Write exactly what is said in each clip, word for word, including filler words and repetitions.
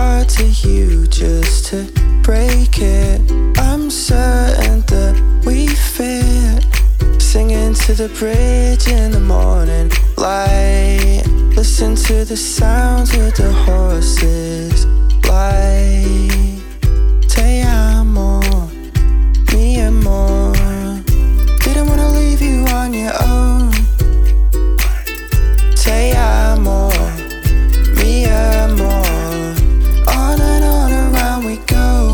heart to you just to break it. I'm certain that we fit, singing to the bridge in the morning light. Listen to the sounds of the horses like Te amo, mi amor. Didn't wanna leave you on your own. Te amo, mi amor. On and on around we go.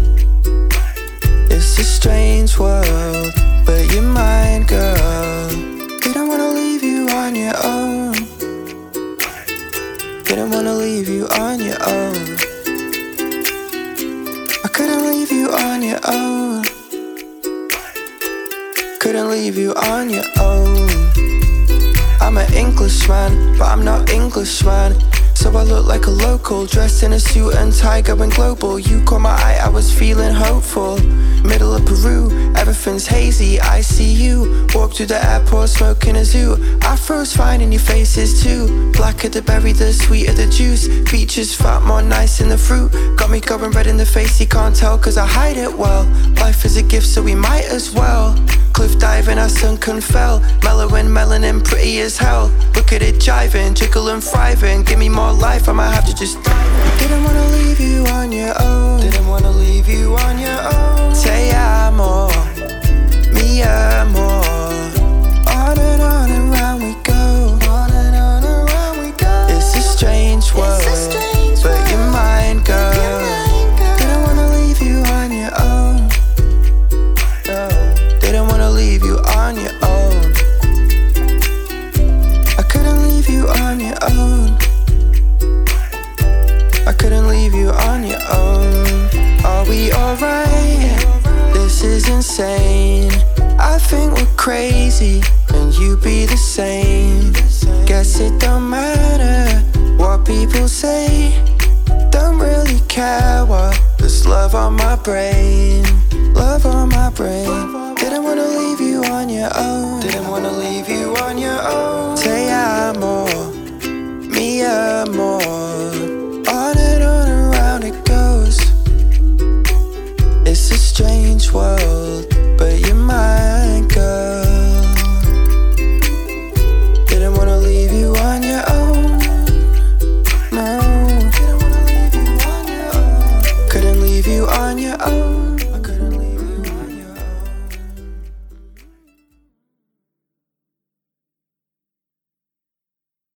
It's a strange world, but you're mine, girl. Didn't wanna leave you on your own. Didn't wanna leave you on your own. I couldn't leave you on your own. Couldn't leave you on your own. I'm an Englishman, but I'm not Englishman. So I look like a local, dressed in a suit and tie, going global. You caught my eye, I was feeling hopeful. Middle of Peru, everything's hazy. I see you, walk through the airport, smoking a zoo. Afro's fine and your face is too. Blacker the berry, the sweeter the juice. Peaches fat, more nice in the fruit. Got me going red in the face, you can't tell cause I hide it well. Life is a gift so we might as well. Cliff diving, I sunk and fell. Mellow and melanin, pretty as hell. Look at it jiving, jiggle and thriving. Give me more life, I might have to just dive. Didn't wanna leave you on your own. Didn't wanna leave you on your own. Te amo, mi amor. On and on and round we go. On and on and round we go. It's a strange world, a strange but world. You're mine, girl. You're mine, girl. Didn't wanna leave you on your own. No. Didn't wanna leave you on your own. I couldn't leave you on your own. I couldn't leave you on your own. Are we alright? This is insane. I think we're crazy, and you be the same. Guess it don't matter what people say. Don't really care what. There's love on my brain. Love on my brain. Didn't wanna leave you on your own.